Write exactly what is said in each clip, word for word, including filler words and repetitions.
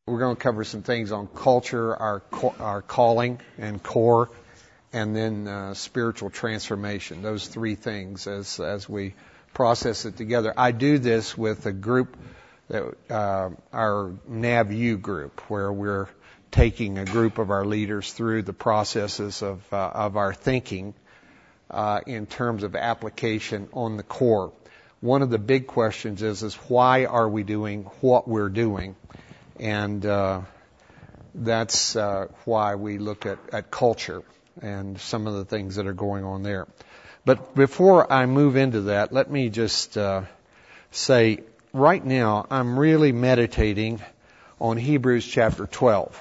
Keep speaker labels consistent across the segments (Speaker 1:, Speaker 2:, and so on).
Speaker 1: We're going to cover some things on culture, our our calling and core, and then uh, spiritual transformation. Those three things as as we process it together. I do this with a group, that uh, our NavU group, where we're taking a group of our leaders through the processes of uh, of our thinking uh, in terms of application on the core. One of the big questions is is why are we doing what we're doing? And uh, that's uh, why we look at, at culture and some of the things that are going on there. But before I move into that, let me just uh, say, right now, I'm really meditating on Hebrews chapter twelve.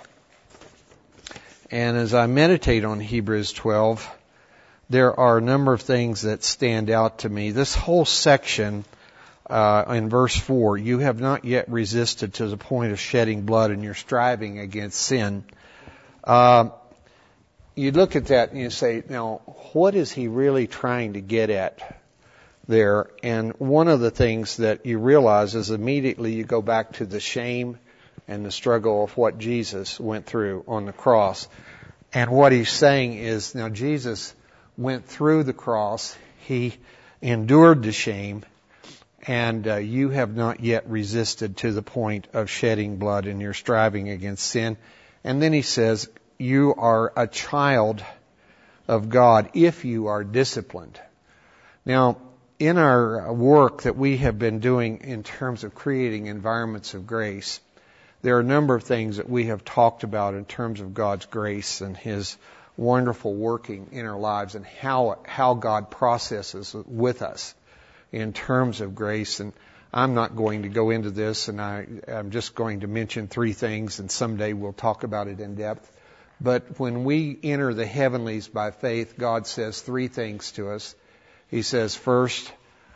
Speaker 1: And as I meditate on Hebrews twelve, there are a number of things that stand out to me. This whole section Uh, in verse four, you have not yet resisted to the point of shedding blood and you're striving against sin. Uh, you look at that and you say, now, what is he really trying to get at there? And one of the things that you realize is immediately you go back to the shame and the struggle of what Jesus went through on the cross. And what he's saying is, now Jesus went through the cross, he endured the shame, and uh, you have not yet resisted to the point of shedding blood and you're striving against sin. And then he says, you are a child of God if you are disciplined. Now, in our work that we have been doing in terms of creating environments of grace, there are a number of things that we have talked about in terms of God's grace and His wonderful working in our lives and how how God processes with us in terms of grace. And I'm not going to go into this, and I, I'm just going to mention three things, and someday we'll talk about it in depth. But when we enter the heavenlies by faith, God says three things to us. He says, first,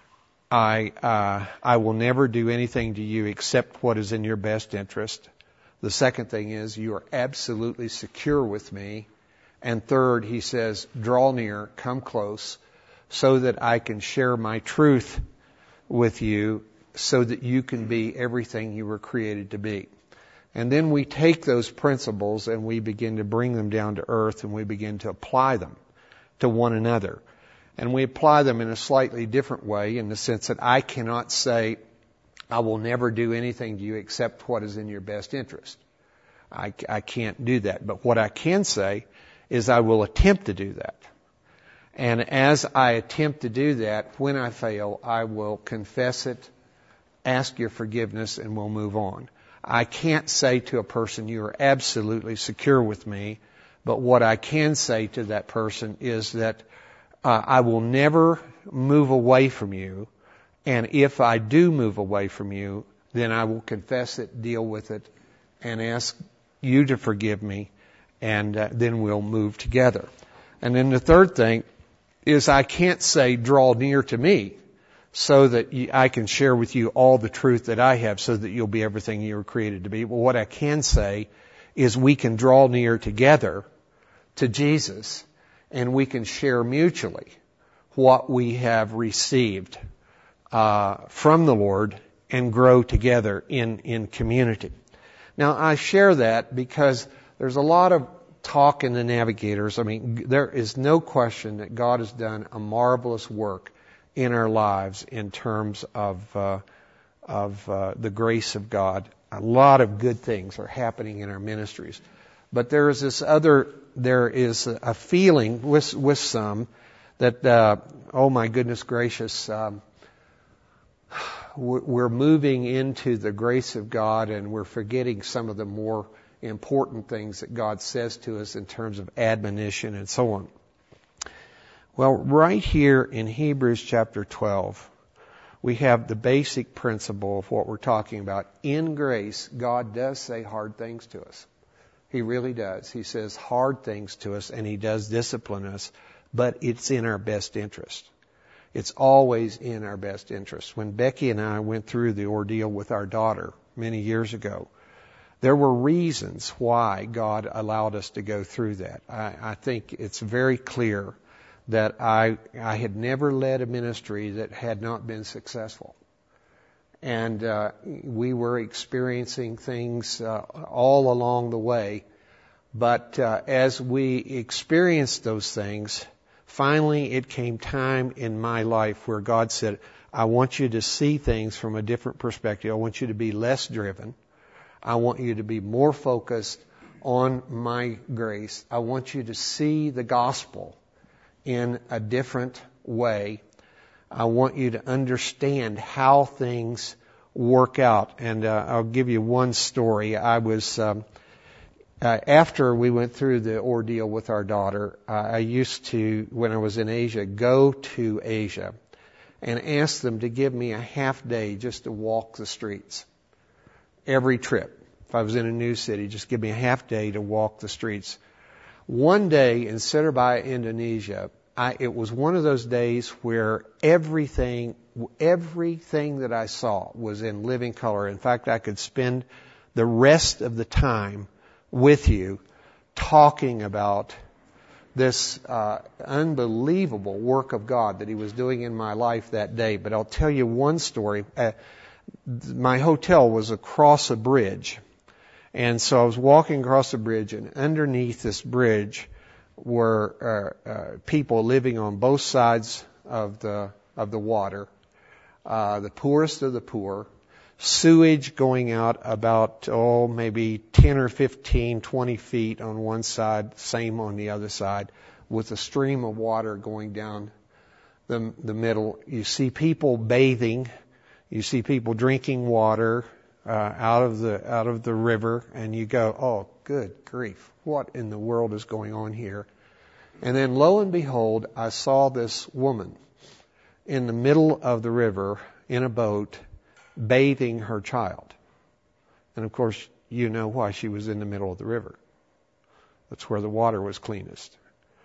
Speaker 1: I uh, I will never do anything to you except what is in your best interest. The second thing is, you are absolutely secure with me. And third, he says, draw near, come close, so that I can share my truth with you, so that you can be everything you were created to be. And then we take those principles and we begin to bring them down to earth, and we begin to apply them to one another. And we apply them in a slightly different way, in the sense that I cannot say, I will never do anything to you except what is in your best interest. I, I can't do that. But what I can say is I will attempt to do that. And as I attempt to do that, when I fail, I will confess it, ask your forgiveness, and we'll move on. I can't say to a person, you are absolutely secure with me, but what I can say to that person is that uh, I will never move away from you, and if I do move away from you, then I will confess it, deal with it, and ask you to forgive me, and uh, then we'll move together. And then the third thing is I can't say, draw near to me, so that I can share with you all the truth that I have, so that you'll be everything you were created to be. Well, what I can say is we can draw near together to Jesus, and we can share mutually what we have received uh, from the Lord, and grow together in, in community. Now, I share that because there's a lot of talk in the Navigators. I mean, there is no question that God has done a marvelous work in our lives in terms of uh, of uh, the grace of God. A lot of good things are happening in our ministries, but there is this other. There is a feeling with with some that uh, oh my goodness gracious, um, we're moving into the grace of God and we're forgetting some of the more important things that God says to us in terms of admonition and so on. Well, right here in Hebrews chapter twelve, we have the basic principle of what we're talking about. In grace, God does say hard things to us. He really does. He says hard things to us, and He does discipline us, but it's in our best interest. It's always in our best interest. When Becky and I went through the ordeal with our daughter many years ago, there were reasons why God allowed us to go through that. I, I think it's very clear that I I had never led a ministry that had not been successful. And uh, we were experiencing things uh, all along the way. But uh, as we experienced those things, finally it came time in my life where God said, I want you to see things from a different perspective. I want you to be less driven. I want you to be more focused on my grace. I want you to see the gospel in a different way. I want you to understand how things work out. And uh, I'll give you one story. I was, um, uh, after we went through the ordeal with our daughter, uh, I used to, when I was in Asia, go to Asia and ask them to give me a half day just to walk the streets. Every trip. If I was in a new city, just give me a half day to walk the streets. One day in Surabaya, Indonesia, I, it was one of those days where everything, everything that I saw was in living color. In fact, I could spend the rest of the time with you talking about this uh, unbelievable work of God that He was doing in my life that day. But I'll tell you one story. Uh, my hotel was across a bridge. And so I was walking across the bridge, and underneath this bridge were uh, uh, people living on both sides of the of the water, uh, the poorest of the poor, sewage going out about, oh, maybe ten or fifteen, twenty feet on one side, same on the other side, with a stream of water going down the, the middle. You see people bathing, you see people drinking water uh, out of the out of the river, and you go, oh, good grief, what in the world is going on here? And then lo and behold, I saw this woman in the middle of the river in a boat bathing her child. And of course, you know why she was in the middle of the river. That's where the water was cleanest.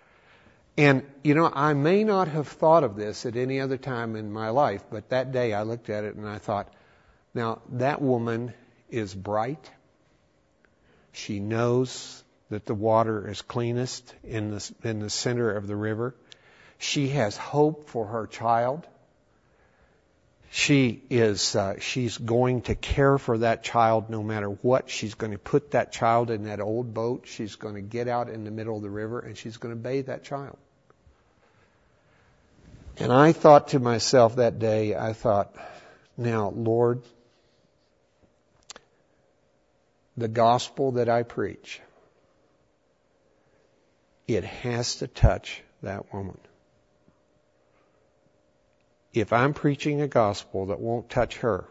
Speaker 1: And, you know, I may not have thought of this at any other time in my life, but that day I looked at it and I thought, now, that woman is bright. She knows that the water is cleanest in the, in the center of the river. She has hope for her child. She is, uh, she's going to care for that child no matter what. She's going to put that child in that old boat. She's going to get out in the middle of the river and she's going to bathe that child. And I thought to myself that day, I thought, now, Lord, the gospel that I preach, it has to touch that woman. If I'm preaching a gospel that won't touch her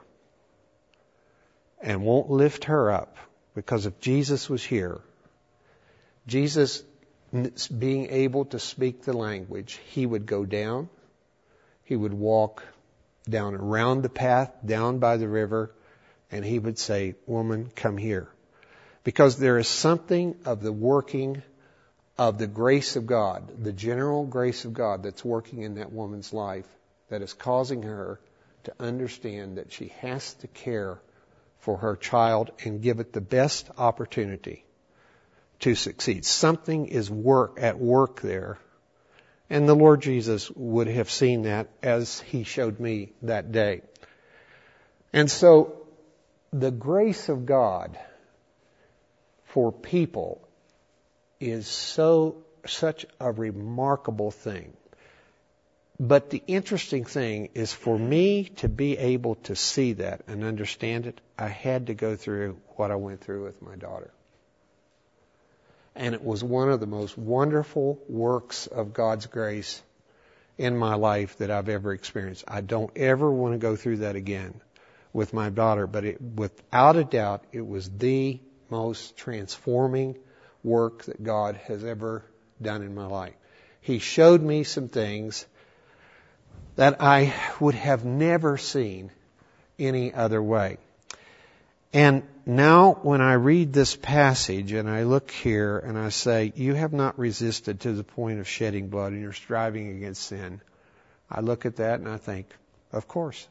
Speaker 1: and won't lift her up, because if Jesus was here, Jesus being able to speak the language, He would go down, He would walk down around the path, down by the river, and He would say, woman, come here. Because there is something of the working of the grace of God, the general grace of God that's working in that woman's life, that is causing her to understand that she has to care for her child and give it the best opportunity to succeed. Something is work at work there. And the Lord Jesus would have seen that as He showed me that day. And so the grace of God for people is so such a remarkable thing. But the interesting thing is for me to be able to see that and understand it, I had to go through what I went through with my daughter. And it was one of the most wonderful works of God's grace in my life that I've ever experienced. I don't ever want to go through that again with my daughter, but it, without a doubt, it was the most transforming work that God has ever done in my life. He showed me some things that I would have never seen any other way. And now when I read this passage and I look here and I say, you have not resisted to the point of shedding blood and you're striving against sin, I look at that and I think, of course.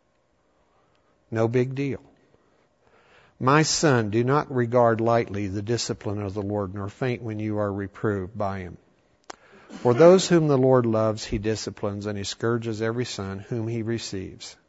Speaker 1: No big deal. My son, do not regard lightly the discipline of the Lord, nor faint when you are reproved by Him. For those whom the Lord loves, He disciplines, and He scourges every son whom He receives.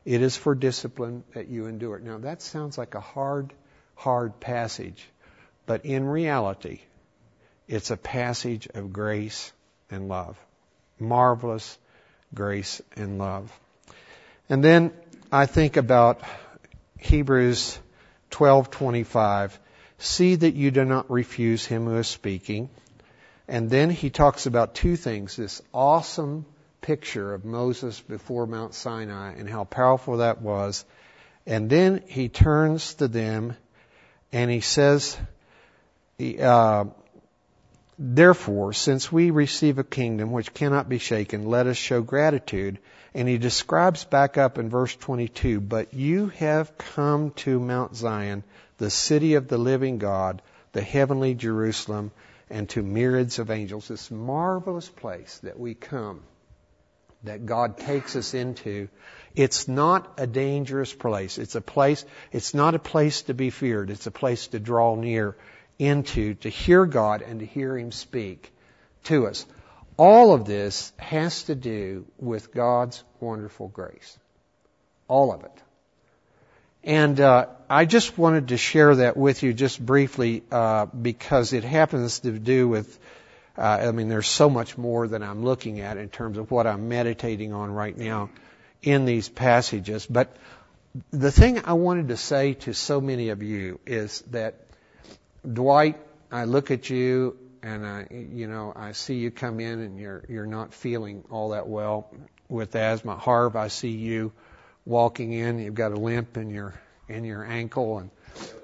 Speaker 1: It is for discipline that you endure. Now that sounds like a hard, hard passage, but in reality, it's a passage of grace and love. Marvelous grace and love. And then I think about Hebrews twelve twenty-five. See that you do not refuse him who is speaking. And then he talks about two things. This awesome picture of Moses before Mount Sinai and how powerful that was. And then he turns to them and he says, uh, therefore, since we receive a kingdom which cannot be shaken, let us show gratitude. And he describes back up in verse twenty-two, but you have come to Mount Zion, the city of the living God, the heavenly Jerusalem, and to myriads of angels. This marvelous place that we come, that God takes us into. It's not a dangerous place. It's a place, it's not a place to be feared. It's a place to draw near into, to hear God and to hear Him speak to us. All of this has to do with God's wonderful grace. All of it. And uh, I just wanted to share that with you just briefly uh, because it happens to do with, uh, I mean, there's so much more that I'm looking at in terms of what I'm meditating on right now in these passages. But the thing I wanted to say to so many of you is that, Dwight, I look at you and I, you know, I see you come in and you're you're not feeling all that well with asthma. Harv, I see you walking in, you've got a limp in your in your ankle, and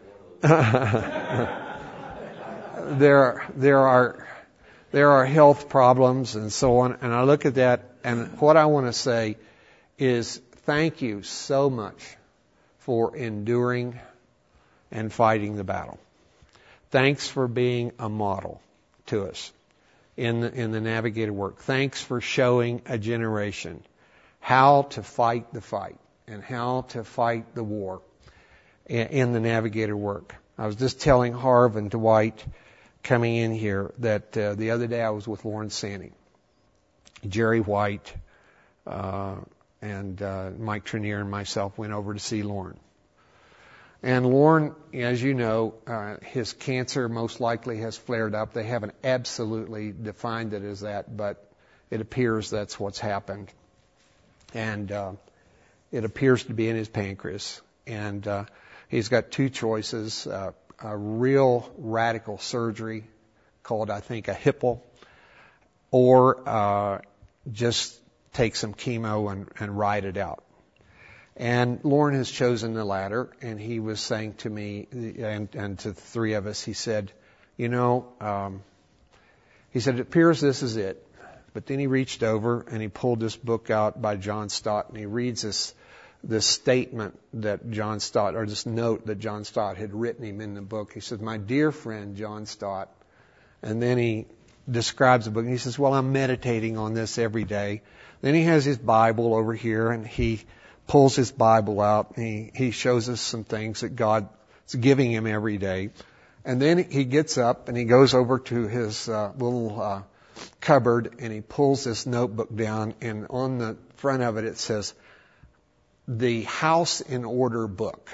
Speaker 1: there there are there are health problems and so on. And I look at that, and what I want to say is thank you so much for enduring and fighting the battle. Thanks for being a model to us in the, in the Navigator work. Thanks for showing a generation how to fight the fight and how to fight the war in, in the Navigator work. I was just telling Harv and Dwight coming in here that uh, the other day I was with Lauren Sanning, Jerry White, uh, and uh, Mike Trenier and myself went over to see Lauren. And Lauren, as you know, uh, his cancer most likely has flared up. They haven't absolutely defined it as that, but it appears that's what's happened. And uh, it appears to be in his pancreas. And uh, he's got two choices, uh, a real radical surgery called, I think, a Hipple, or uh, just take some chemo and, and ride it out. And Lauren has chosen the latter, and he was saying to me, and, and to the three of us, he said, you know, um, he said, it appears this is it. But then he reached over and he pulled this book out by John Stott, and he reads this, this statement that John Stott, or this note that John Stott had written him in the book. He says, my dear friend John Stott. And then he describes the book, and he says, well, I'm meditating on this every day. Then he has his Bible over here, and he pulls his Bible out, and he, he shows us some things that God is giving him every day. And then he gets up and he goes over to his uh, little uh, cupboard, and he pulls this notebook down, and on the front of it it says, the House in Order book.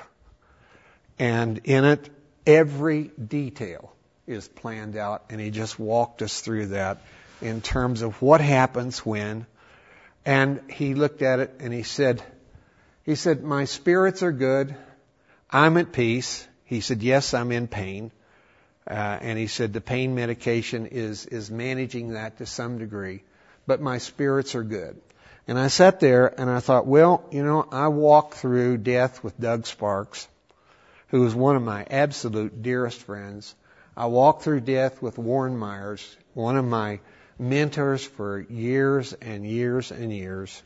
Speaker 1: And in it, every detail is planned out, and he just walked us through that in terms of what happens when. And he looked at it and he said, He said, my spirits are good. I'm at peace. He said, yes, I'm in pain. Uh, and he said, the pain medication is, is managing that to some degree. But my spirits are good. And I sat there and I thought, well, you know, I walked through death with Doug Sparks, who was one of my absolute dearest friends. I walked through death with Warren Myers, one of my mentors for years and years and years.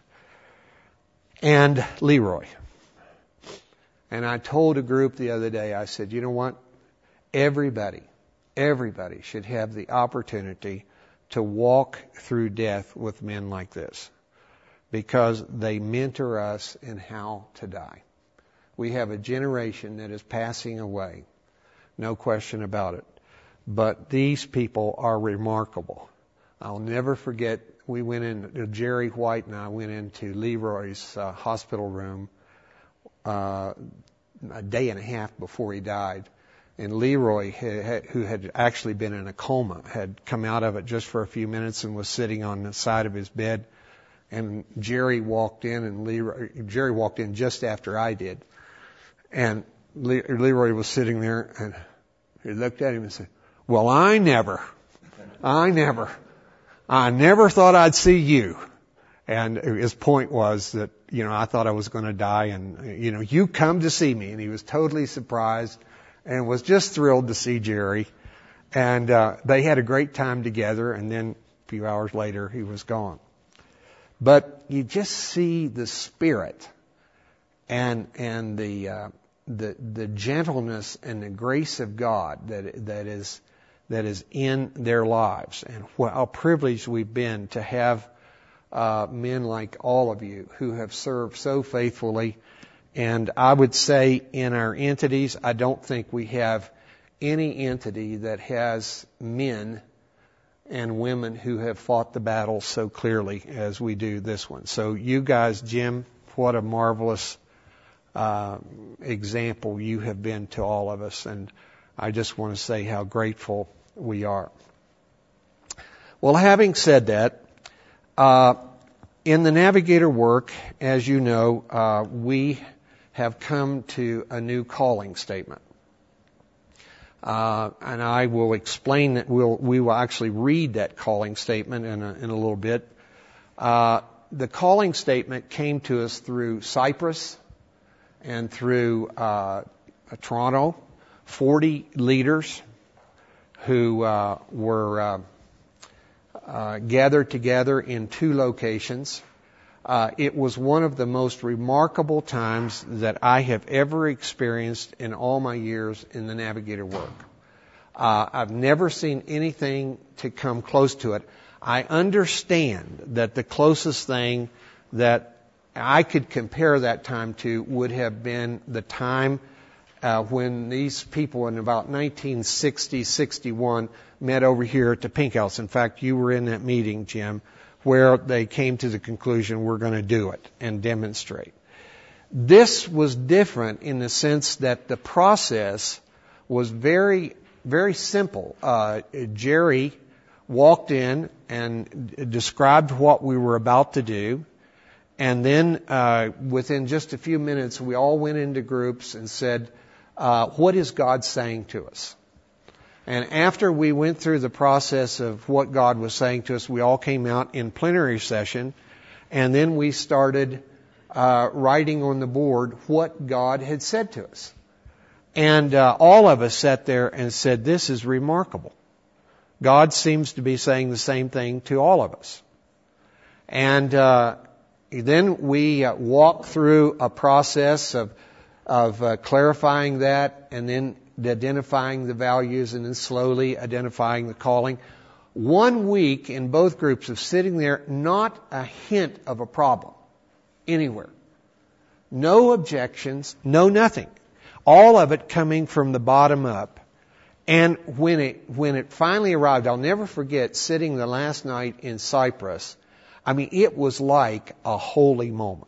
Speaker 1: And Leroy. And I told a group the other day, I said, you know what? Everybody, everybody should have the opportunity to walk through death with men like this, because they mentor us in how to die. We have a generation that is passing away, no question about it. But these people are remarkable. I'll never forget, we went in, Jerry White and I went into Leroy's uh, hospital room uh, a day and a half before he died. And Leroy, who had actually been in a coma, had come out of it just for a few minutes and was sitting on the side of his bed. And Jerry walked in, and Leroy, Jerry walked in just after I did. And Le, Leroy was sitting there, and he looked at him and said, "Well, I never, I never, I never thought I'd see you." And his point was that, you know, I thought I was going to die, and, you know, you come to see me. And he was totally surprised and was just thrilled to see Jerry. And uh, they had a great time together, and then a few hours later, he was gone. But you just see the spirit and and the uh, the the gentleness and the grace of God that that is that is in their lives, and how privileged we've been to have uh, men like all of you who have served so faithfully. And I would say in our entities, I don't think we have any entity that has men and women who have fought the battle so clearly as we do this one. So you guys, Jim, what a marvelous uh, example you have been to all of us. And I just want to say how grateful we are. Well, having said that, uh, in the Navigator work, as you know, uh, we have come to a new calling statement. Uh, and I will explain that. We'll, we will actually read that calling statement in a, in a little bit. Uh, the calling statement came to us through Cyprus and through uh, Toronto. Forty leaders who uh, were uh, uh, gathered together in two locations. Uh, it was one of the most remarkable times that I have ever experienced in all my years in the Navigator work. Uh, I've never seen anything to come close to it. I understand that the closest thing that I could compare that time to would have been the time uh, when these people in about nineteen sixty, sixty-one met over here at the Pink House. In fact, you were in that meeting, Jim, where they came to the conclusion we're going to do it and demonstrate. This was different in the sense that the process was very, very simple. Uh, Jerry walked in and described what we were about to do, and then uh, within just a few minutes, we all went into groups and said, uh, what is God saying to us? And after we went through the process of what God was saying to us, we all came out in plenary session, and then we started uh, writing on the board what God had said to us. And uh, all of us sat there and said, this is remarkable. God seems to be saying the same thing to all of us. And uh, then we uh, walked through a process of, of uh, clarifying that, and then identifying the values, and then slowly identifying the calling. One week in both groups of sitting there, not a hint of a problem anywhere. No objections, no nothing. All of it coming from the bottom up. And when it, when it finally arrived, I'll never forget sitting the last night in Cyprus. I mean, it was like a holy moment.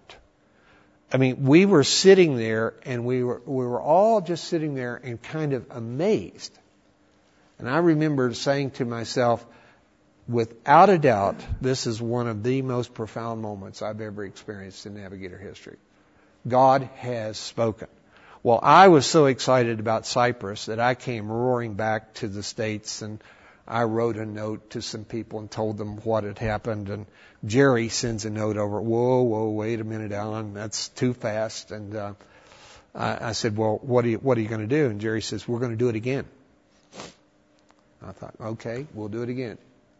Speaker 1: I mean, we were sitting there, and we were we were all just sitting there and kind of amazed. And I remember saying to myself, without a doubt, this is one of the most profound moments I've ever experienced in Navigator history. God has spoken. Well, I was so excited about Cyprus that I came roaring back to the States, and I wrote a note to some people and told them what had happened. And Jerry sends a note over. Whoa, whoa, wait a minute, Alan, that's too fast. And uh, I, I said, well, what are you, what are you going to do? And Jerry says, we're going to do it again. I thought, okay, we'll do it again.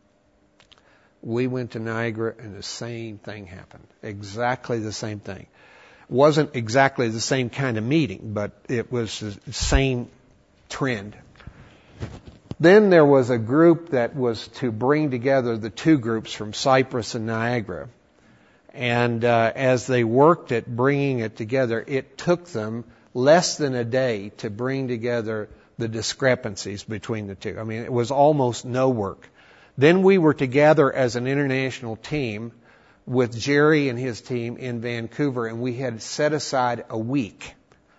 Speaker 1: We went to Niagara, and the same thing happened. Exactly the same thing. It wasn't exactly the same kind of meeting, but it was the same trend. Then there was a group that was to bring together the two groups from Cyprus and Niagara. And uh, as they worked at bringing it together, it took them less than a day to bring together the discrepancies between the two. I mean, it was almost no work. Then we were together as an international team with Jerry and his team in Vancouver, and we had set aside a week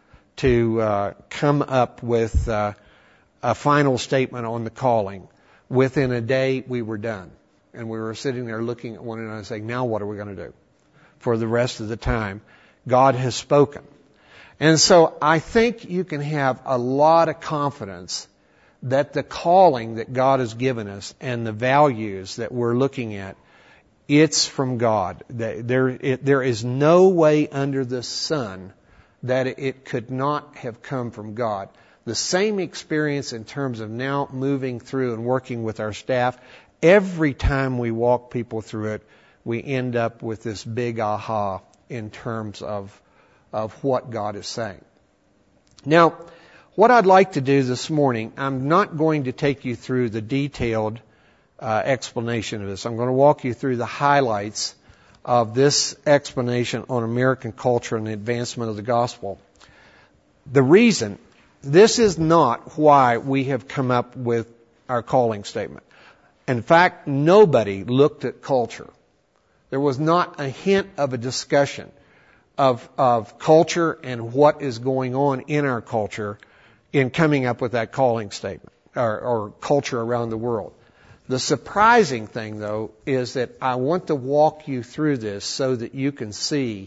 Speaker 1: to uh, come up with uh, a final statement on the calling. Within a day, we were done. And we were sitting there looking at one another saying, now what are we going to do for the rest of the time? God has spoken. And so I think you can have a lot of confidence that the calling that God has given us and the values that we're looking at, it's from God. There, it, there is no way under the sun that it could not have come from God. The same experience in terms of now moving through and working with our staff, every time we walk people through it, we end up with this big aha in terms of, of what God is saying. Now, what I'd like to do this morning, I'm not going to take you through the detailed uh, explanation of this. I'm going to walk you through the highlights of this explanation on American culture and the advancement of the gospel. The reason, this is not why we have come up with our calling statement. In fact, nobody looked at culture. There was not a hint of a discussion of, of culture and what is going on in our culture in coming up with that calling statement, or, or culture around the world. The surprising thing, though, is that I want to walk you through this so that you can see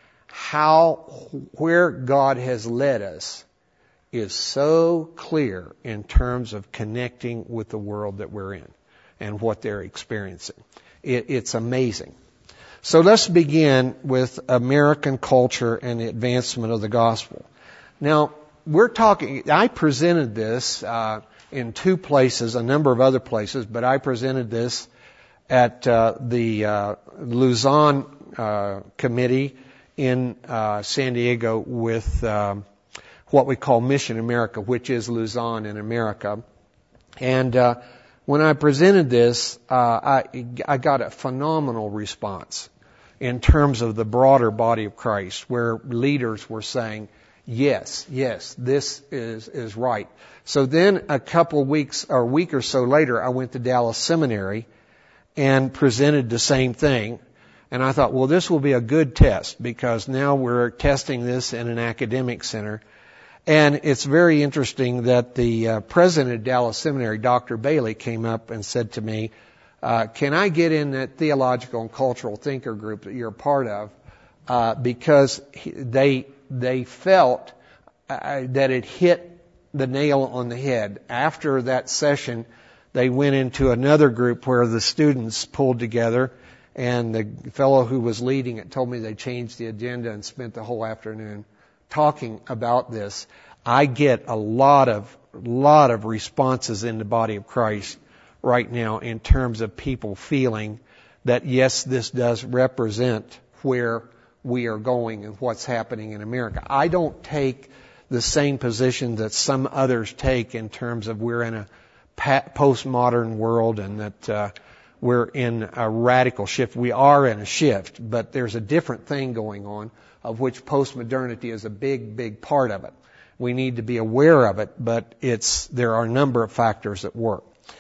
Speaker 1: how, where God has led us is so clear in terms of connecting with the world that we're in and what they're experiencing. It, it's amazing. So let's begin with American culture and the advancement of the gospel. Now, we're talking, I presented this uh, in two places, a number of other places, but I presented this at uh, the uh, Luzon uh, Committee in uh, San Diego with um, what we call Mission America, which is Luzon in America. And uh, when I presented this, uh, I, I got a phenomenal response in terms of the broader body of Christ, where leaders were saying, yes, yes, this is, is right. So then a couple of weeks or a week or so later, I went to Dallas Seminary and presented the same thing. And I thought, well, this will be a good test because now we're testing this in an academic center. And it's very interesting that the uh, president of Dallas Seminary, Doctor Bailey, came up and said to me, uh, can I get in that theological and cultural thinker group that you're a part of? Uh, because he, they they felt uh, that it hit the nail on the head. After that session, they went into another group where the students pulled together, and the fellow who was leading it told me they changed the agenda and spent the whole afternoon talking about this. I get a lot of lot of responses in the body of Christ right now in terms of people feeling that yes, this does represent where we are going and what's happening in America. I don't take the same position that some others take in terms of we're in a postmodern world and that uh, we're in a radical shift. We are in a shift, but there's a different thing going on, of which postmodernity is a big, big part of it. We need to be aware of it, but it's there are a number of factors at work.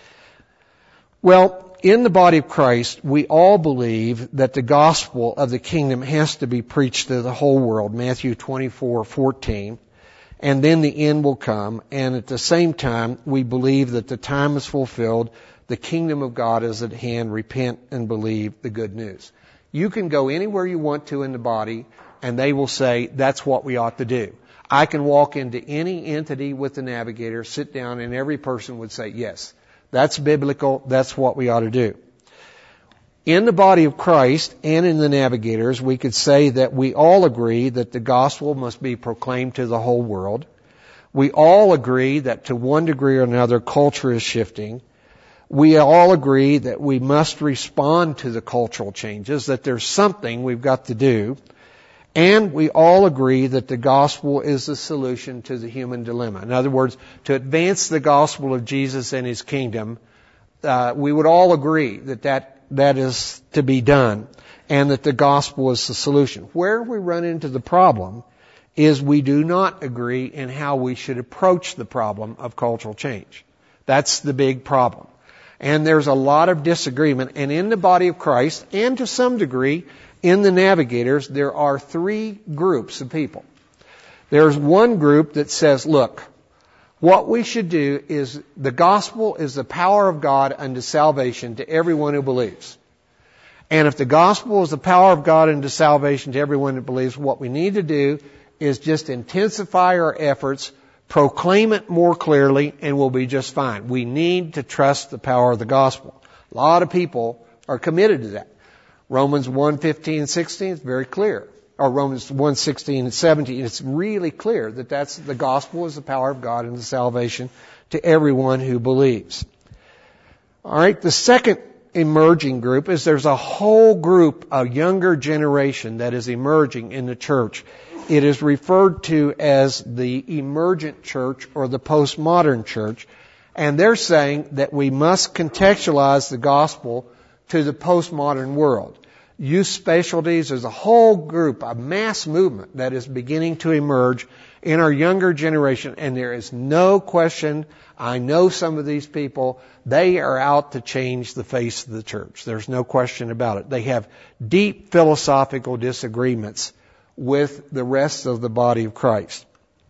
Speaker 1: Well, in the body of Christ, we all believe that the gospel of the kingdom has to be preached to the whole world, Matthew twenty-four fourteen, and then the end will come. And at the same time, we believe that the time is fulfilled, the kingdom of God is at hand, repent and believe the good news. You can go anywhere you want to in the body, and they will say, that's what we ought to do. I can walk into any entity with the navigator, sit down, and every person would say, yes, that's biblical, that's what we ought to do. In the body of Christ and in the navigators, we could say that we all agree that the gospel must be proclaimed to the whole world. We all agree that to one degree or another, culture is shifting. We all agree that we must respond to the cultural changes, that there's something we've got to do. And we all agree that the gospel is the solution to the human dilemma. In other words, to advance the gospel of Jesus and His kingdom, uh, we would all agree that, that that is to be done and that the gospel is the solution. Where we run into the problem is we do not agree in how we should approach the problem of cultural change. That's the big problem. And there's a lot of disagreement. And in the body of Christ, and to some degree in the Navigators, there are three groups of people. There's one group that says, look, what we should do is the gospel is the power of God unto salvation to everyone who believes. And if the gospel is the power of God unto salvation to everyone who believes, what we need to do is just intensify our efforts, proclaim it more clearly, and we'll be just fine. We need to trust the power of the gospel. A lot of people are committed to that. Romans one fifteen and sixteen is very clear. Or Romans one sixteen and seventeen, it's really clear that that's the gospel is the power of God and the salvation to everyone who believes. All right, the second emerging group is there's a whole group, a younger generation that is emerging in the church. It is referred to as the emergent church or the postmodern church, and they're saying that we must contextualize the gospel to the postmodern world. Youth specialties, there's a whole group, a mass movement that is beginning to emerge in our younger generation, and there is no question, I know some of these people, they are out to change the face of the church. There's no question about it. They have deep philosophical disagreements with the rest of the body of Christ.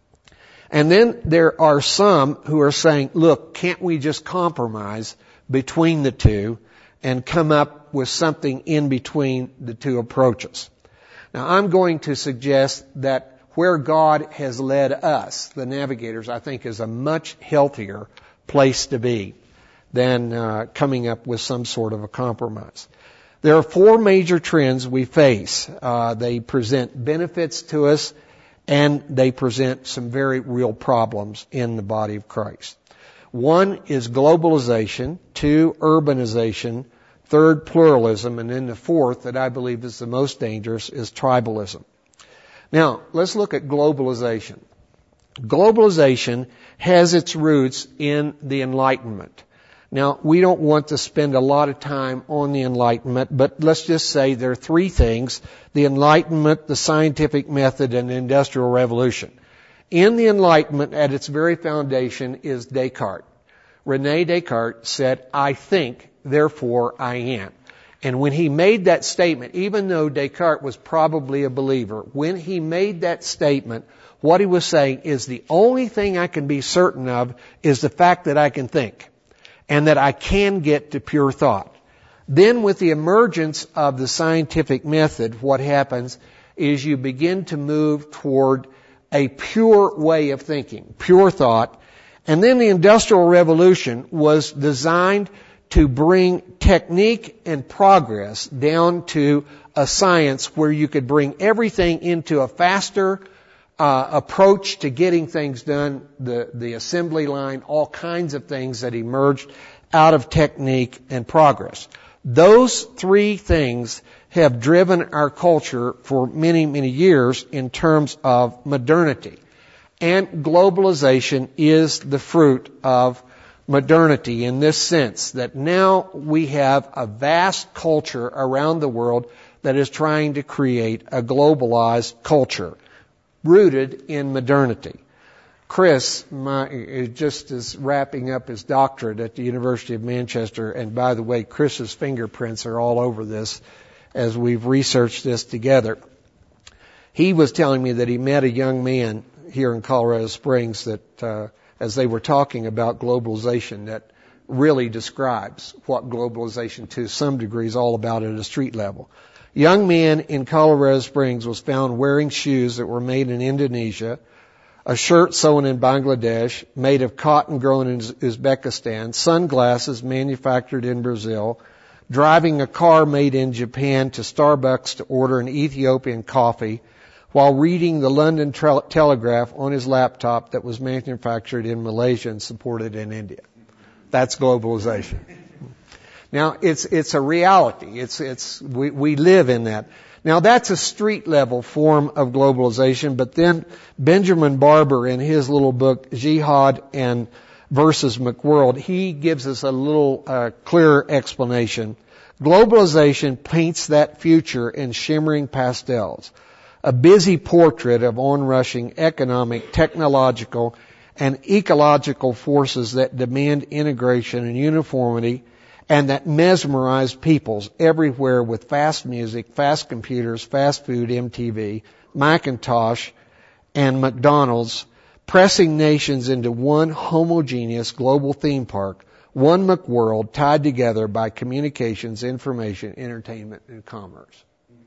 Speaker 1: And then there are some who are saying, look, can't we just compromise between the two and come up with something in between the two approaches? Now, I'm going to suggest that where God has led us, the Navigators, I think is a much healthier place to be than uh, coming up with some sort of a compromise. There are four major trends we face. Uh, they present benefits to us, and they present some very real problems in the body of Christ. One is globalization, two, urbanization, third, pluralism, and then the fourth, that I believe is the most dangerous, is tribalism. Now, let's look at globalization. Globalization has its roots in the Enlightenment. Now, we don't want to spend a lot of time on the Enlightenment, but let's just say there are three things: the Enlightenment, the scientific method, and the Industrial Revolution. In the Enlightenment, at its very foundation, is Descartes. René Descartes said, I think, therefore I am. And when he made that statement, even though Descartes was probably a believer, when he made that statement, what he was saying is the only thing I can be certain of is the fact that I can think, and that I can get to pure thought. Then with the emergence of the scientific method, what happens is you begin to move toward a pure way of thinking, pure thought. And then the Industrial Revolution was designed to bring technique and progress down to a science where you could bring everything into a faster uh, approach to getting things done, the, the assembly line, all kinds of things that emerged out of technique and progress. Those three things have driven our culture for many, many years in terms of modernity. And globalization is the fruit of modernity in this sense, that now we have a vast culture around the world that is trying to create a globalized culture rooted in modernity. Chris my, just is wrapping up his doctorate at the University of Manchester, and by the way, Chris's fingerprints are all over this as we've researched this together. He was telling me that he met a young man here in Colorado Springs that, uh, as they were talking about globalization, that really describes what globalization to some degree is all about at a street level. A young man in Colorado Springs was found wearing shoes that were made in Indonesia, a shirt sewn in Bangladesh, made of cotton grown in Uzbekistan, sunglasses manufactured in Brazil, driving a car made in Japan to Starbucks to order an Ethiopian coffee, while reading the London Telegraph on his laptop that was manufactured in Malaysia and supported in India. That's globalization. Now, it's it's a reality. It's it's we, we live in that. Now, that's a street level form of globalization, but then Benjamin Barber, in his little book Jihad and versus McWorld, he gives us a little uh, clearer explanation. Globalization paints that future in shimmering pastels, a busy portrait of onrushing economic, technological, and ecological forces that demand integration and uniformity and that mesmerized peoples everywhere with fast music, fast computers, fast food, M T V, Macintosh, and McDonald's, pressing nations into one homogeneous global theme park, one McWorld tied together by communications, information, entertainment, and commerce.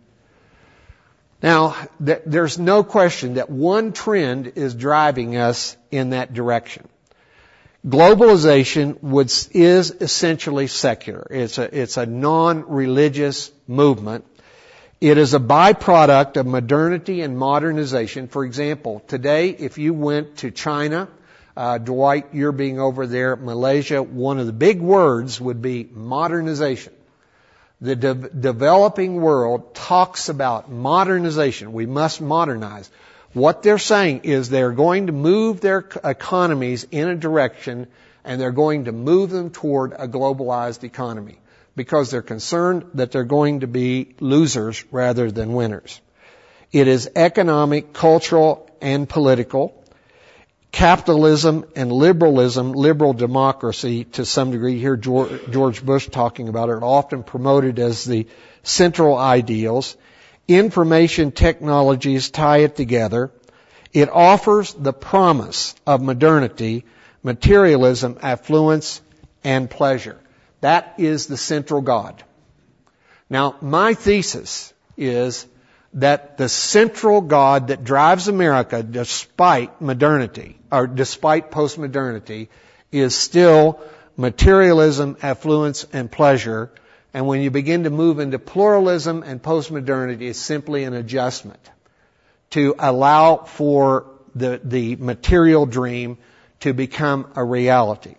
Speaker 1: Now, th- there's no question that one trend is driving us in that direction. Globalization would, is essentially secular. It's a, it's a non-religious movement. It is a byproduct of modernity and modernization. For example, today, if you went to China, uh, Dwight, you're being over there, Malaysia, one of the big words would be modernization. The de- developing world talks about modernization. We must modernize. What they're saying is they're going to move their economies in a direction, and they're going to move them toward a globalized economy, because they're concerned that they're going to be losers rather than winners. It is economic, cultural, and political. Capitalism and liberalism, liberal democracy to some degree, here George Bush talking about it, are often promoted as the central ideals. Information technologies tie it together. It offers the promise of modernity, materialism, affluence, and pleasure. That is the central God. Now, my thesis is that the central God that drives America, despite modernity, or despite postmodernity, is still materialism, affluence, and pleasure. And when you begin to move into pluralism and postmodernity, it's simply an adjustment to allow for the, the material dream to become a reality.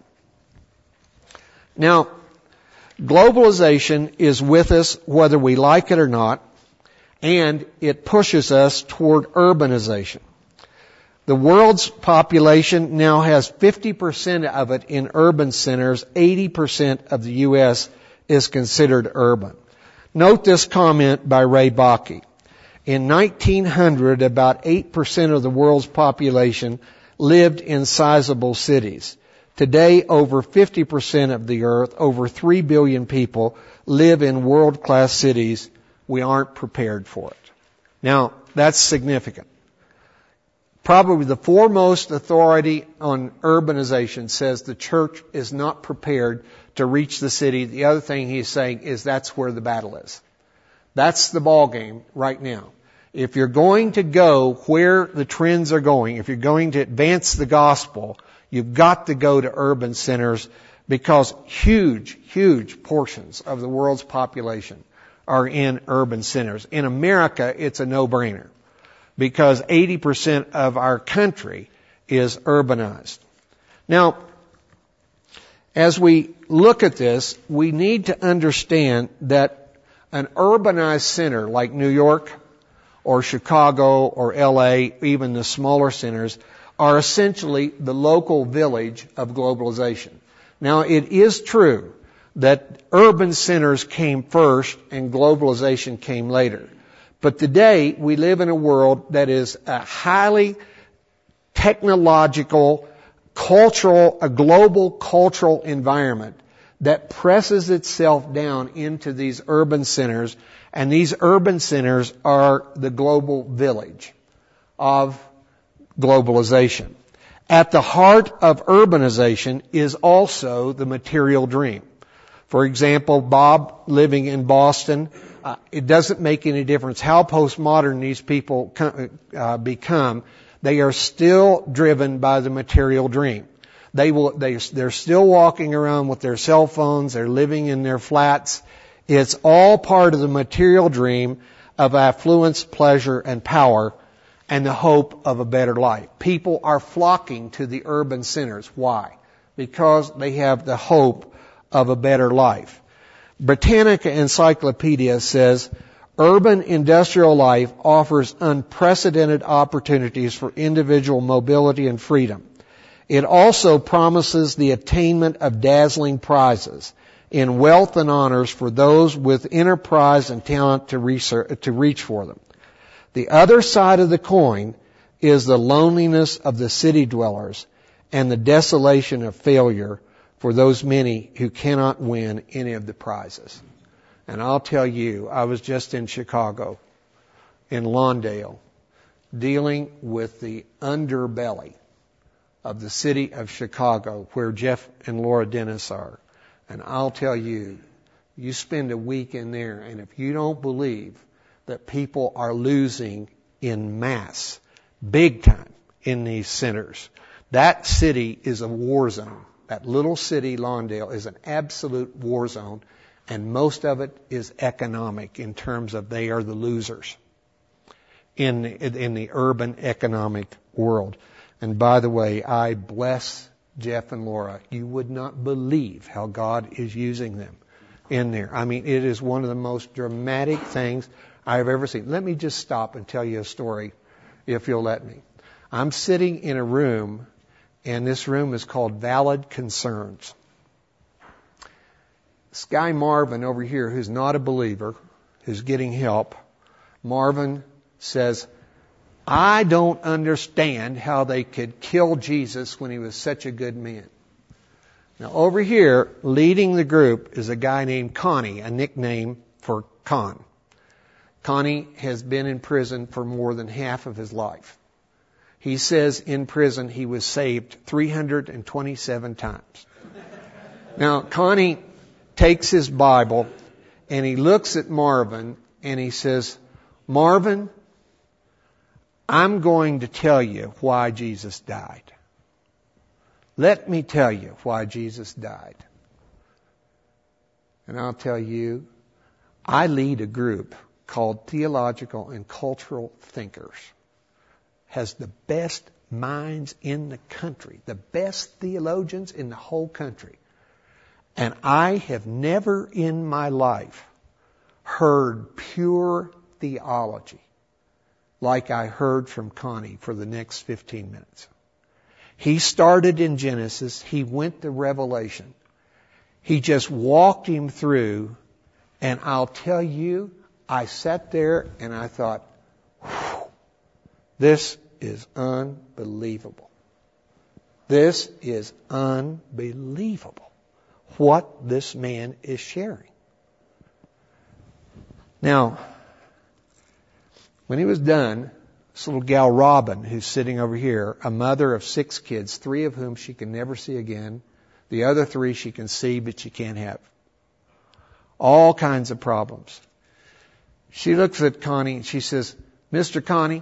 Speaker 1: Now, globalization is with us whether we like it or not, and it pushes us toward urbanization. The world's population now has fifty percent of it in urban centers. eighty percent of the U S is considered urban. Note this comment by Ray Bakke. In nineteen hundred, about eight percent of the world's population lived in sizable cities. Today, over fifty percent of the earth, over three billion people, live in world-class cities. We aren't prepared for it. Now, that's significant. Probably the foremost authority on urbanization says the church is not prepared to reach the city. The other thing he's saying is that's where the battle is. That's the ball game right now. If you're going to go where the trends are going, if you're going to advance the gospel, you've got to go to urban centers, because huge, huge portions of the world's population are in urban centers. In America, it's a no-brainer, because eighty percent of our country is urbanized. Now, as we look at this, we need to understand that an urbanized center like New York or Chicago or L A, even the smaller centers, are essentially the local village of globalization. Now, it is true that urban centers came first and globalization came later. But today, we live in a world that is a highly technological, cultural, a global cultural environment that presses itself down into these urban centers, and these urban centers are the global village of globalization. At the heart of urbanization is also the material dream. For example, Bob living in Boston, uh, it doesn't make any difference how postmodern these people uh, become. They are still driven by the material dream. They will, they, they're still walking around with their cell phones. They're living in their flats. It's all part of the material dream of affluence, pleasure, and power, and the hope of a better life. People are flocking to the urban centers. Why? Because they have the hope of a better life. Britannica Encyclopedia says, urban industrial life offers unprecedented opportunities for individual mobility and freedom. It also promises the attainment of dazzling prizes in wealth and honors for those with enterprise and talent to, research, to reach for them. The other side of the coin is the loneliness of the city dwellers and the desolation of failure for those many who cannot win any of the prizes. And I'll tell you, I was just in Chicago, in Lawndale, dealing with the underbelly of the city of Chicago, where Jeff and Laura Dennis are. And I'll tell you, you spend a week in there, and if you don't believe that people are losing in mass, big time, in these centers, that city is a war zone. That little city, Lawndale, is an absolute war zone, and most of it is economic in terms of they are the losers in in the urban economic world. And by the way, I bless Jeff and Laura. You would not believe how God is using them in there. I mean, it is one of the most dramatic things I've ever seen. Let me just stop and tell you a story, if you'll let me. I'm sitting in a room, and this room is called Valid Concerns. This guy Marvin over here, who's not a believer, who's getting help, Marvin says, I don't understand how they could kill Jesus when he was such a good man. Now over here, leading the group is a guy named Connie, a nickname for Con. Connie has been in prison for more than half of his life. He says in prison he was saved three hundred twenty-seven times. Now Connie takes his Bible and he looks at Marvin and he says, Marvin, I'm going to tell you why Jesus died. Let me tell you why Jesus died. And I'll tell you, I lead a group called Theological and Cultural Thinkers. Has the best minds in the country, the best theologians in the whole country. And I have never in my life heard pure theology like I heard from Connie for the next fifteen minutes. He started in Genesis. He went to Revelation. He just walked him through. And I'll tell you, I sat there and I thought, whew, this is unbelievable. This is unbelievable what this man is sharing. Now, when he was done, this little gal Robin, who's sitting over here, a mother of six kids, three of whom she can never see again. The other three she can see, but she can't have. All kinds of problems. She looks at Connie and she says, Mister Connie,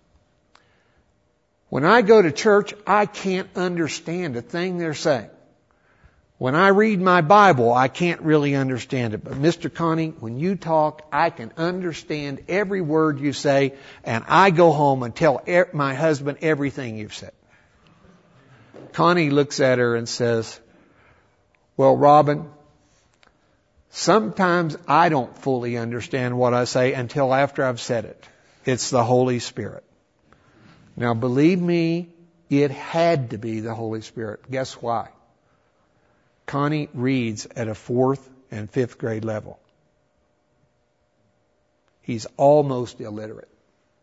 Speaker 1: when I go to church, I can't understand a thing they're saying. When I read my Bible, I can't really understand it. But Mister Connie, when you talk, I can understand every word you say, and I go home and tell my husband everything you've said. Connie looks at her and says, well, Robin, sometimes I don't fully understand what I say until after I've said it. It's the Holy Spirit. Now, believe me, it had to be the Holy Spirit. Guess why? Connie reads at a fourth and fifth grade level. He's almost illiterate.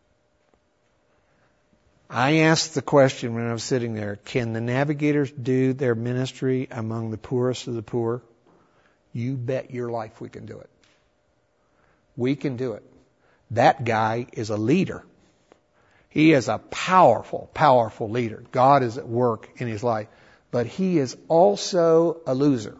Speaker 1: I asked the question when I was sitting there, can the Navigators do their ministry among the poorest of the poor? You bet your life we can do it. We can do it. That guy is a leader. He is a powerful, powerful leader. God is at work in his life. But he is also a loser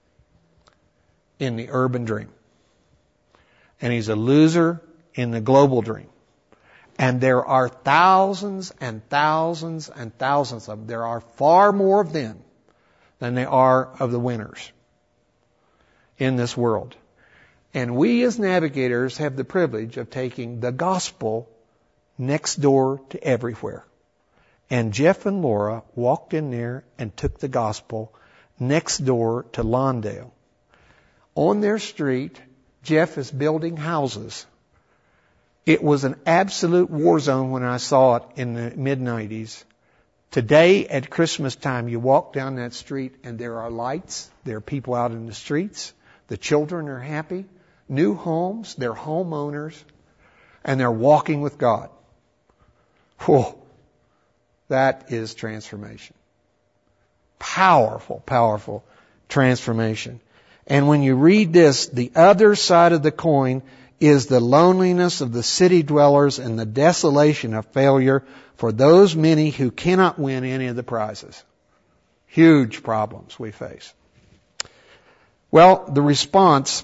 Speaker 1: in the urban dream. And he's a loser in the global dream. And there are thousands and thousands and thousands of them. There are far more of them than there are of the winners in this world. And we as navigators have the privilege of taking the gospel next door to everywhere. And Jeff and Laura walked in there and took the gospel next door to Lawndale. On their street, Jeff is building houses. It was an absolute war zone when I saw it in the mid nineties. Today at Christmas time, you walk down that street and there are lights. There are people out in the streets. The children are happy. New homes. They're homeowners. And they're walking with God. Whoa. That is transformation. Powerful, powerful transformation. And when you read this, the other side of the coin is the loneliness of the city dwellers and the desolation of failure for those many who cannot win any of the prizes. Huge problems we face. Well, the response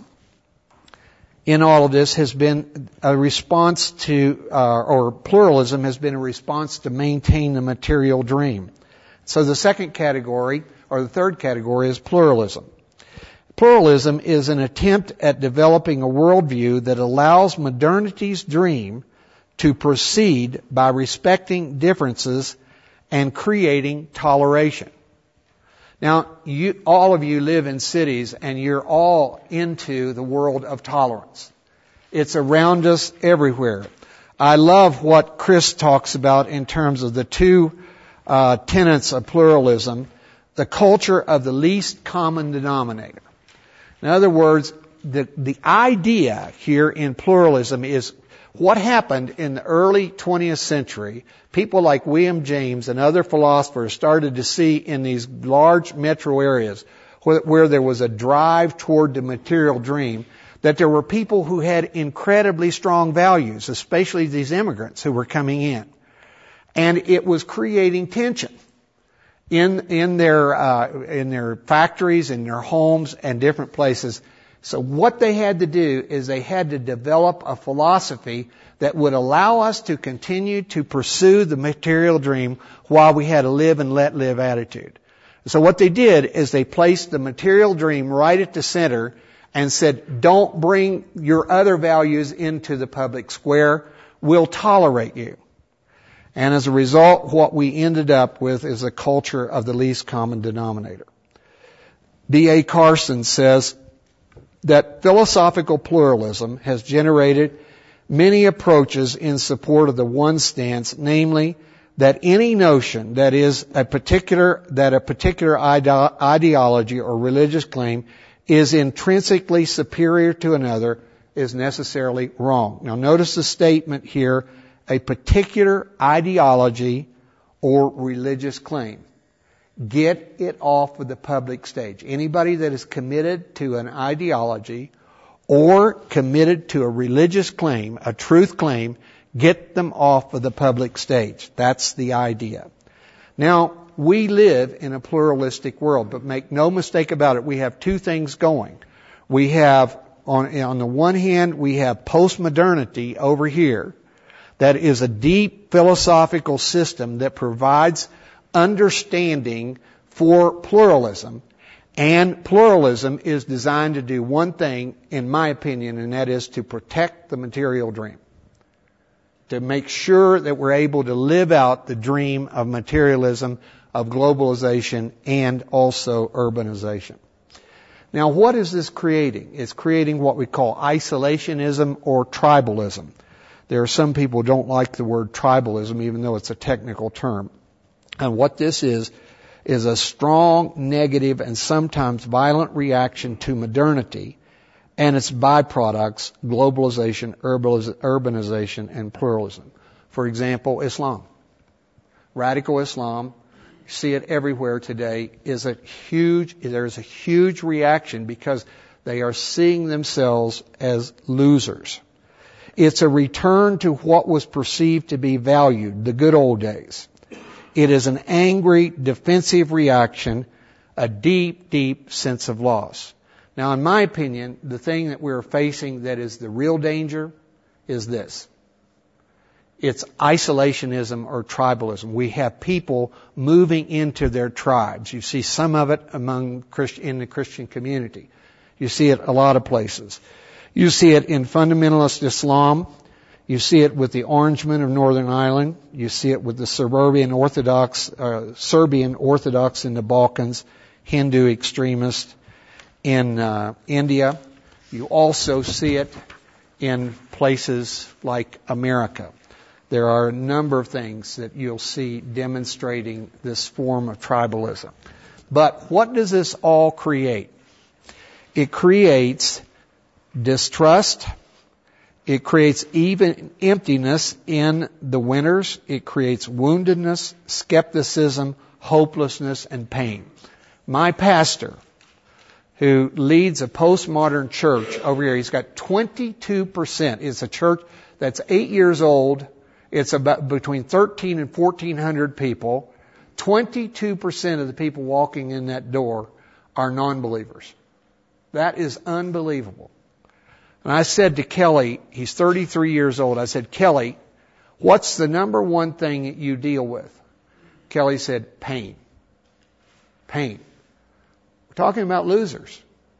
Speaker 1: in all of this has been a response to, uh, or pluralism has been a response to maintain the material dream. So the second category, or the third category, is pluralism. Pluralism is an attempt at developing a worldview that allows modernity's dream to proceed by respecting differences and creating toleration. Now, you, all of you live in cities and you're all into the world of tolerance. It's around us everywhere. I love what Chris talks about in terms of the two uh, tenets of pluralism, the culture of the least common denominator. In other words, the, the idea here in pluralism is what happened in the early twentieth century. People like William James and other philosophers started to see in these large metro areas where, where there was a drive toward the material dream, that there were people who had incredibly strong values, especially these immigrants who were coming in. And it was creating tension in, in their, uh, in their factories, in their homes, and different places. So what they had to do is they had to develop a philosophy that would allow us to continue to pursue the material dream while we had a live and let live attitude. So what they did is they placed the material dream right at the center and said, don't bring your other values into the public square. We'll tolerate you. And as a result, what we ended up with is a culture of the least common denominator. D A Carson says that philosophical pluralism has generated many approaches in support of the one stance, namely that any notion that is a particular, that a particular ide- ideology or religious claim is intrinsically superior to another is necessarily wrong. Now notice the statement here, a particular ideology or religious claim. Get it off of the public stage. Anybody that is committed to an ideology or committed to a religious claim, a truth claim, get them off of the public stage. That's the idea. Now, we live in a pluralistic world, but make no mistake about it, we have two things going. We have, on, on the one hand, we have postmodernity over here. That is a deep philosophical system that provides understanding for pluralism. And pluralism is designed to do one thing, in my opinion, and that is to protect the material dream. To make sure that we're able to live out the dream of materialism, of globalization, and also urbanization. Now, what is this creating? It's creating what we call isolationism or tribalism. There are some people who don't like the word tribalism, even though it's a technical term. And what this is, is a strong, negative, and sometimes violent reaction to modernity and its byproducts, globalization, urbanization, and pluralism. For example, Islam. Radical Islam, you see it everywhere today, is a huge, there's a huge reaction because they are seeing themselves as losers. It's a return to what was perceived to be valued, the good old days. It is an angry, defensive reaction, a deep, deep sense of loss. Now, in my opinion, the thing that we're facing that is the real danger is this. It's isolationism or tribalism. We have people moving into their tribes. You see some of it among Christ- in the Christian community. You see it a lot of places. You see it in fundamentalist Islam. You see it with the Orangemen of Northern Ireland. You see it with the Serbian Orthodox, uh, Serbian Orthodox in the Balkans, Hindu extremists in uh, India. You also see it in places like America. There are a number of things that you'll see demonstrating this form of tribalism. But what does this all create? It creates distrust. It creates even emptiness in the winners. It creates woundedness, skepticism, hopelessness, and pain. My pastor, who leads a postmodern church over here, he's got twenty-two percent. It's a church that's eight years old. It's about between thirteen and fourteen hundred people. twenty-two percent of the people walking in that door are non-believers. That is unbelievable. And I said to Kelly, he's thirty-three years old, I said, Kelly, what's the number one thing that you deal with? Kelly said, pain. Pain. We're talking about losers.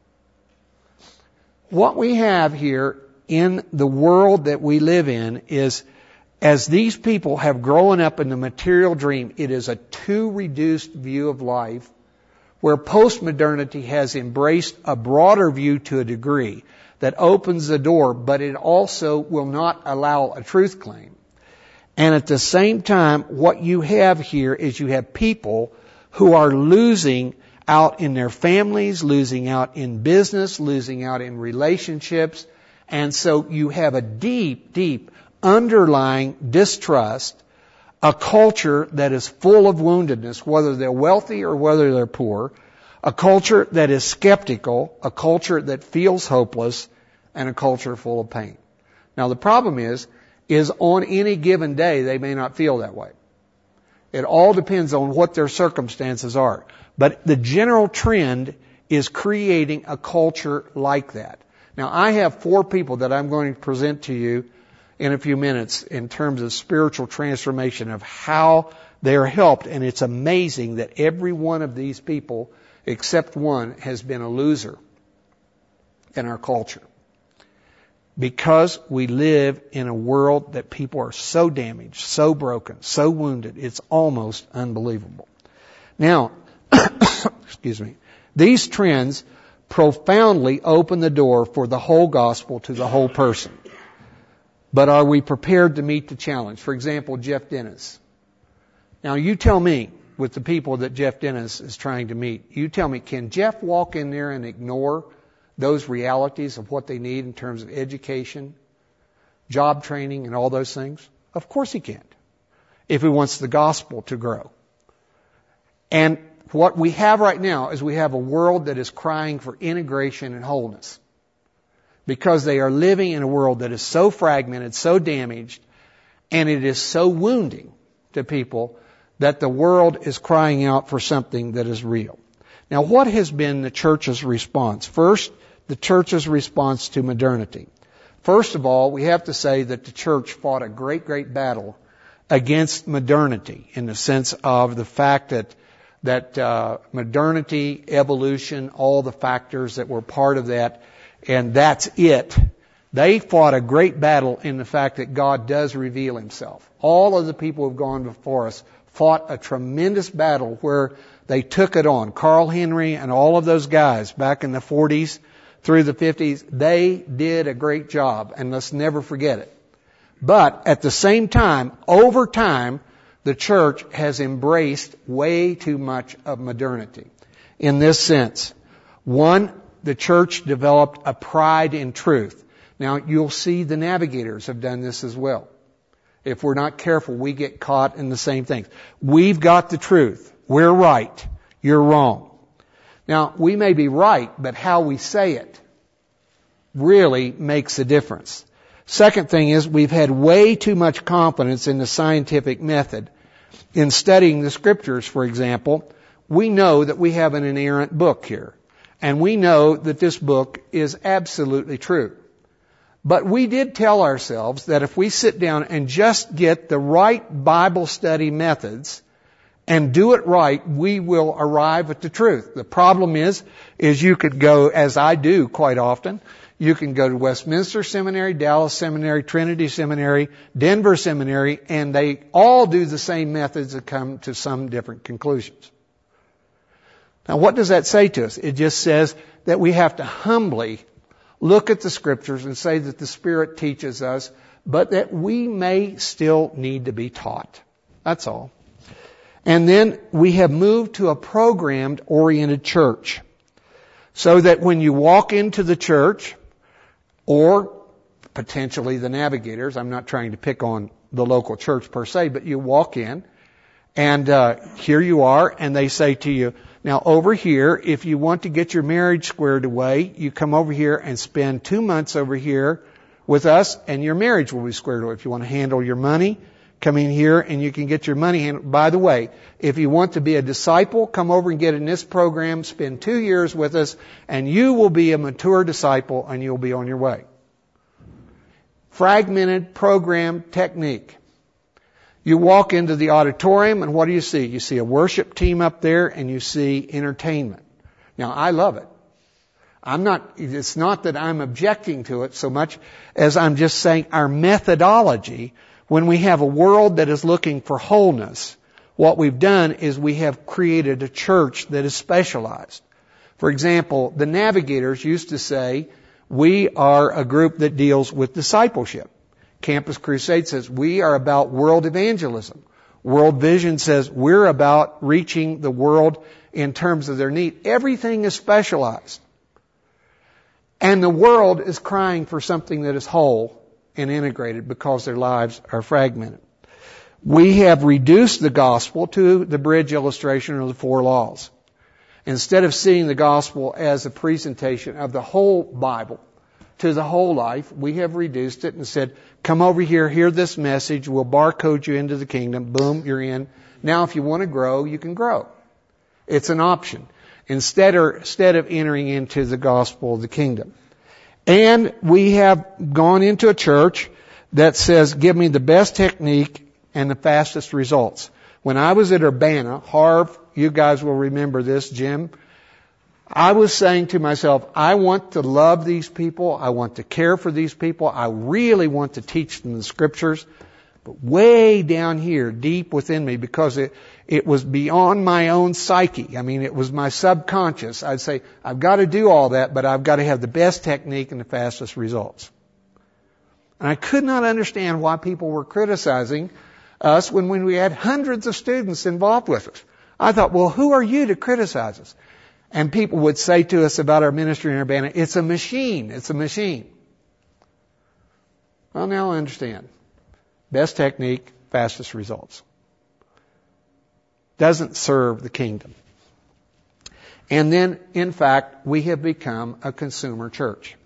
Speaker 1: What we have here in the world that we live in is, as these people have grown up in the material dream, it is a too reduced view of life, where postmodernity has embraced a broader view to a degree that opens the door, but it also will not allow a truth claim. And at the same time, what you have here is you have people who are losing out in their families, losing out in business, losing out in relationships. And so you have a deep, deep underlying distrust, a culture that is full of woundedness, whether they're wealthy or whether they're poor, a culture that is skeptical, a culture that feels hopeless, and a culture full of pain. Now the problem is, is on any given day they may not feel that way. It all depends on what their circumstances are. But the general trend is creating a culture like that. Now I have four people that I'm going to present to you in a few minutes in terms of spiritual transformation, of how they're helped. And it's amazing that every one of these people, except one, has been a loser in our culture. Because we live in a world that people are so damaged, so broken, so wounded, it's almost unbelievable. Now, excuse me, these trends profoundly open the door for the whole gospel to the whole person. But are we prepared to meet the challenge? For example, Jeff Dennis. Now you tell me, with the people that Jeff Dennis is trying to meet, you tell me, can Jeff walk in there and ignore those realities of what they need in terms of education, job training, and all those things? Of course he can't, if he wants the gospel to grow. And what we have right now is we have a world that is crying for integration and wholeness, because they are living in a world that is so fragmented, so damaged, and it is so wounding to people that the world is crying out for something that is real. Now, what has been the church's response? First, the church's response to modernity. First of all, we have to say that the church fought a great, great battle against modernity, in the sense of the fact that that uh, modernity, evolution, all the factors that were part of that, and that's it. They fought a great battle in the fact that God does reveal Himself. All of the people who have gone before us fought a tremendous battle where they took it on. Carl Henry and all of those guys back in the forties through the fifties, they did a great job, and let's never forget it. But at the same time, over time, the church has embraced way too much of modernity. In this sense, one, the church developed a pride in truth. Now, you'll see the navigators have done this as well. If we're not careful, we get caught in the same things. We've got the truth. We're right. You're wrong. Now, we may be right, but how we say it really makes a difference. Second thing is, we've had way too much confidence in the scientific method. In studying the scriptures, for example, we know that we have an inerrant book here. And we know that this book is absolutely true. But we did tell ourselves that if we sit down and just get the right Bible study methods and do it right, we will arrive at the truth. The problem is, is you could go, as I do quite often, you can go to Westminster Seminary, Dallas Seminary, Trinity Seminary, Denver Seminary, and they all do the same methods that come to some different conclusions. Now, what does that say to us? It just says that we have to humbly look at the scriptures and say that the Spirit teaches us, but that we may still need to be taught. That's all. And then we have moved to a programmed oriented church, so that when you walk into the church, or potentially the navigators, I'm not trying to pick on the local church per se, but you walk in And uh, here you are, and they say to you, now over here, if you want to get your marriage squared away, you come over here and spend two months over here with us, and your marriage will be squared away. If you want to handle your money, come in here and you can get your money handled. By the way, if you want to be a disciple, come over and get in this program, spend two years with us, and you will be a mature disciple and you'll be on your way. Fragmented program technique. You walk into the auditorium and what do you see? You see a worship team up there and you see entertainment. Now, I love it. I'm not, it's not that I'm objecting to it so much as I'm just saying our methodology, when we have a world that is looking for wholeness, what we've done is we have created a church that is specialized. For example, the Navigators used to say, we are a group that deals with discipleship. Campus Crusade says we are about world evangelism. World Vision says we're about reaching the world in terms of their need. Everything is specialized. And the world is crying for something that is whole and integrated because their lives are fragmented. We have reduced the gospel to the bridge illustration of the four laws. Instead of seeing the gospel as a presentation of the whole Bible to the whole life, we have reduced it and said, come over here, hear this message, we'll barcode you into the kingdom, boom, you're in. Now if you want to grow, you can grow. It's an option. Instead, or, instead of entering into the gospel of the kingdom. And we have gone into a church that says, give me the best technique and the fastest results. When I was at Urbana, Harv, you guys will remember this, Jim, I was saying to myself, I want to love these people. I want to care for these people. I really want to teach them the scriptures. But way down here, deep within me, because it, it was beyond my own psyche. I mean, it was my subconscious. I'd say, I've got to do all that, but I've got to have the best technique and the fastest results. And I could not understand why people were criticizing us when, when we had hundreds of students involved with us. I thought, well, who are you to criticize us? And people would say to us about our ministry in Urbana, it's a machine, it's a machine. Well, now I understand. Best technique, fastest results. Doesn't serve the kingdom. And then, in fact, we have become a consumer church.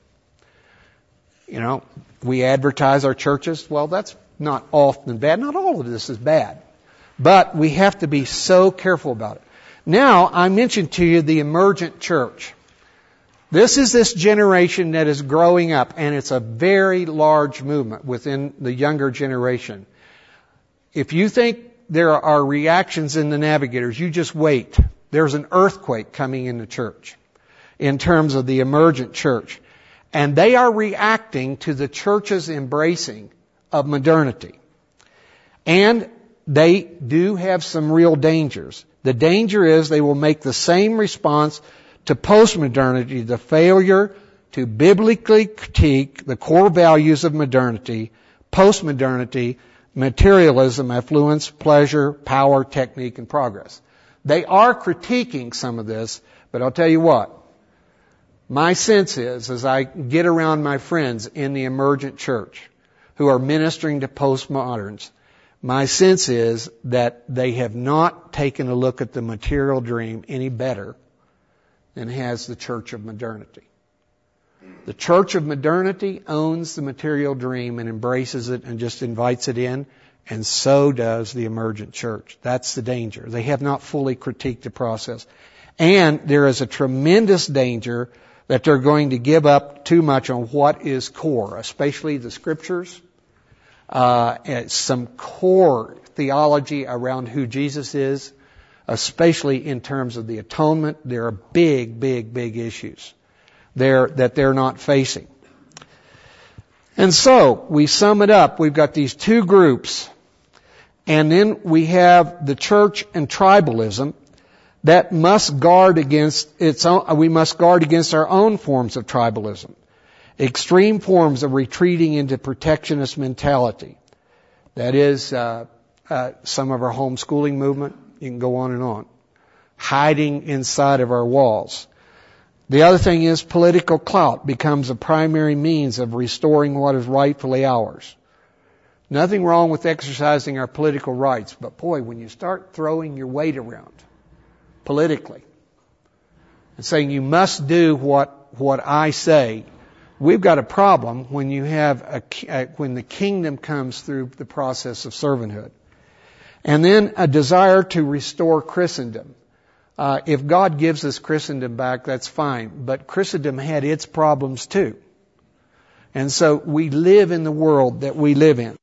Speaker 1: You know, we advertise our churches. Well, that's not often bad. Not all of this is bad. But we have to be so careful about it. Now, I mentioned to you the emergent church. This is this generation that is growing up, and it's a very large movement within the younger generation. If you think there are reactions in the Navigators, you just wait. There's an earthquake coming in the church in terms of the emergent church. And they are reacting to the church's embracing of modernity. And they do have some real dangers. The danger is they will make the same response to postmodernity, the failure to biblically critique the core values of modernity, postmodernity, materialism, affluence, pleasure, power, technique, and progress. They are critiquing some of this, but I'll tell you what. My sense is, as I get around my friends in the emergent church who are ministering to postmoderns, my sense is that they have not taken a look at the material dream any better than has the church of modernity. The church of modernity owns the material dream and embraces it and just invites it in, and so does the emergent church. That's the danger. They have not fully critiqued the process. And there is a tremendous danger that they're going to give up too much on what is core, especially the scriptures, uh, some core theology around who Jesus is, especially in terms of the atonement. There are big, big, big issues there that they're not facing. And so, we sum it up. We've got these two groups, and then we have the church and tribalism that must guard against its own, we must guard against our own forms of tribalism. Extreme forms of retreating into protectionist mentality. That is, uh, uh, some of our homeschooling movement. You can go on and on. Hiding inside of our walls. The other thing is political clout becomes a primary means of restoring what is rightfully ours. Nothing wrong with exercising our political rights. But boy, when you start throwing your weight around politically and saying you must do what, what I say, we've got a problem when you have a, a, when the kingdom comes through the process of servanthood. And then a desire to restore Christendom. Uh, if God gives us Christendom back, that's fine. But Christendom had its problems too. And so we live in the world that we live in.